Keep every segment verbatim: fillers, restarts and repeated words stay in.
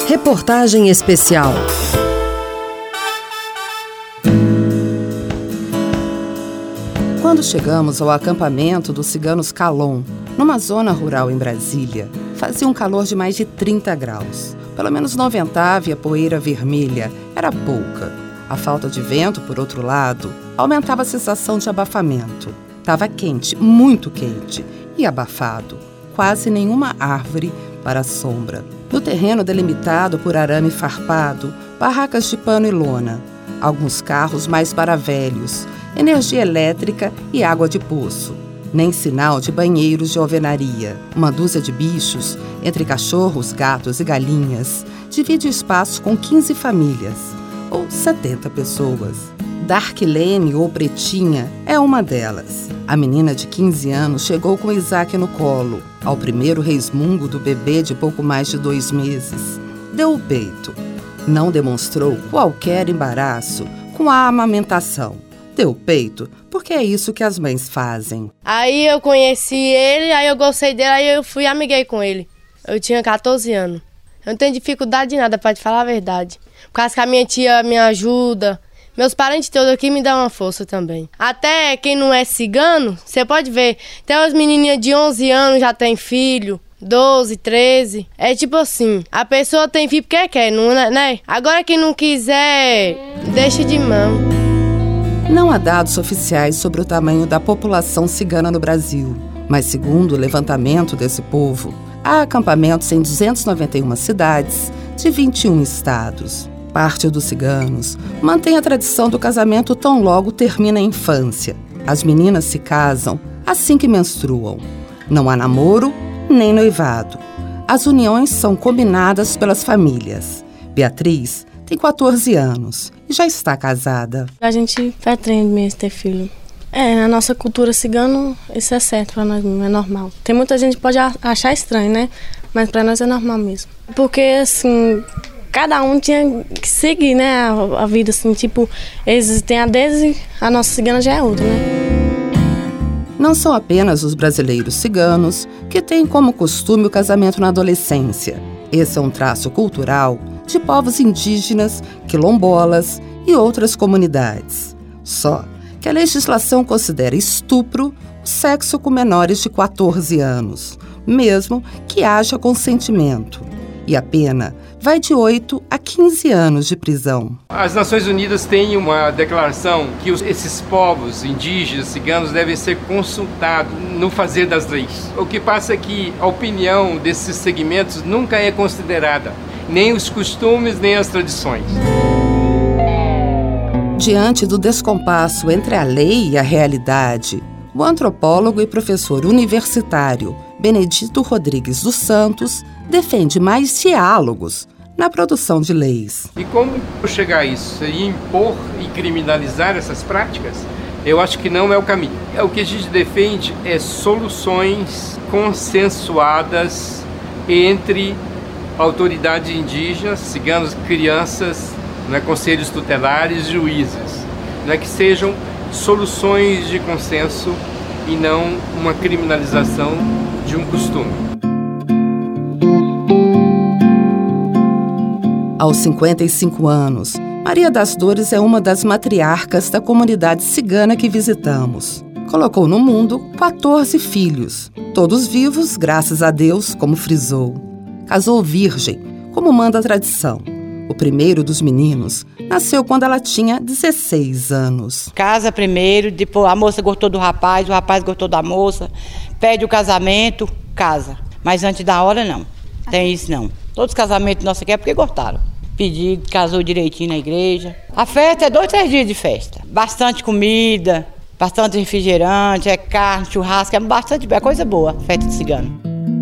Reportagem especial. Quando chegamos ao acampamento dos ciganos Calon, numa zona rural em Brasília, fazia um calor de mais de trinta graus. Pelo menos não ventava e a poeira vermelha era pouca. A falta de vento, por outro lado, aumentava a sensação de abafamento. Estava quente, muito quente e abafado. Quase nenhuma árvore para a sombra. No terreno delimitado por arame farpado, barracas de pano e lona. Alguns carros mais para velhos, energia elétrica e água de poço. Nem sinal de banheiros de alvenaria. Uma dúzia de bichos, entre cachorros, gatos e galinhas, divide o espaço com quinze famílias, ou setenta pessoas. Darklene, ou Pretinha, é uma delas. A menina de quinze anos chegou com Isaac no colo. Ao primeiro resmungo do bebê de pouco mais de dois meses, deu o peito. Não demonstrou qualquer embaraço com a amamentação. Deu o peito porque é isso que as mães fazem. Aí eu conheci ele, aí eu gostei dele, aí eu fui e amiguei com ele. Eu tinha catorze anos. Eu não tenho dificuldade de nada, pra te falar a verdade. Por causa que a minha tia me ajuda. Meus parentes todos aqui me dão uma força também. Até quem não é cigano, você pode ver. Até as menininhas de onze anos já tem filho. doze, treze. É tipo assim, a pessoa tem filho porque quer, não é, né? Agora quem não quiser, deixa de mão. Não há dados oficiais sobre o tamanho da população cigana no Brasil. Mas segundo o levantamento desse povo, há acampamentos em duzentas e noventa e uma cidades de vinte e um estados. Parte dos ciganos mantém a tradição do casamento tão logo termina a infância. As meninas se casam assim que menstruam. Não há namoro nem noivado. As uniões são combinadas pelas famílias. Beatriz tem catorze anos e já está casada. A gente pretende mesmo ter filho. É, na nossa cultura cigana, isso é certo para nós mesmo, é normal. Tem muita gente que pode achar estranho, né? Mas para nós é normal mesmo. Porque, assim, cada um tinha que seguir, né, a, a vida, assim, tipo, eles têm a deles e a nossa cigana já é outra, né? Não são apenas os brasileiros ciganos que têm como costume o casamento na adolescência. Esse é um traço cultural de povos indígenas, quilombolas e outras comunidades. Só que a legislação considera estupro o sexo com menores de catorze anos, mesmo que haja consentimento. E a pena vai de oito a quinze anos de prisão. As Nações Unidas têm uma declaração que os, esses povos indígenas, ciganos, devem ser consultados no fazer das leis. O que passa é que a opinião desses segmentos nunca é considerada, nem os costumes, nem as tradições. Diante do descompasso entre a lei e a realidade, o antropólogo e professor universitário Benedito Rodrigues dos Santos defende mais diálogos na produção de leis. E como chegar a isso? Seria impor e criminalizar essas práticas? Eu acho que não é o caminho. O que a gente defende é soluções consensuadas entre autoridades indígenas, ciganos, crianças, né, conselhos tutelares, juízes, né, que sejam soluções de consenso e não uma criminalização de um costume. Aos cinquenta e cinco anos, Maria das Dores é uma das matriarcas da comunidade cigana que visitamos. Colocou no mundo catorze filhos, todos vivos, graças a Deus, como frisou. Casou virgem, como manda a tradição. O primeiro dos meninos nasceu quando ela tinha dezesseis anos. Casa primeiro, depois a moça gostou do rapaz, o rapaz gostou da moça, pede o casamento, casa. Mas antes da hora, não. Tem isso, não. Todos os casamentos nossos aqui é porque gostaram. Pedido, casou direitinho na igreja. A festa é dois, três dias de festa. Bastante comida, bastante refrigerante, é carne, churrasco, é bastante, é coisa boa, festa de cigano.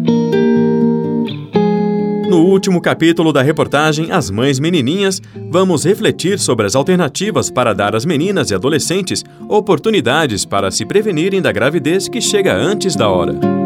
No último capítulo da reportagem As Mães Menininhas, vamos refletir sobre as alternativas para dar às meninas e adolescentes oportunidades para se prevenirem da gravidez que chega antes da hora.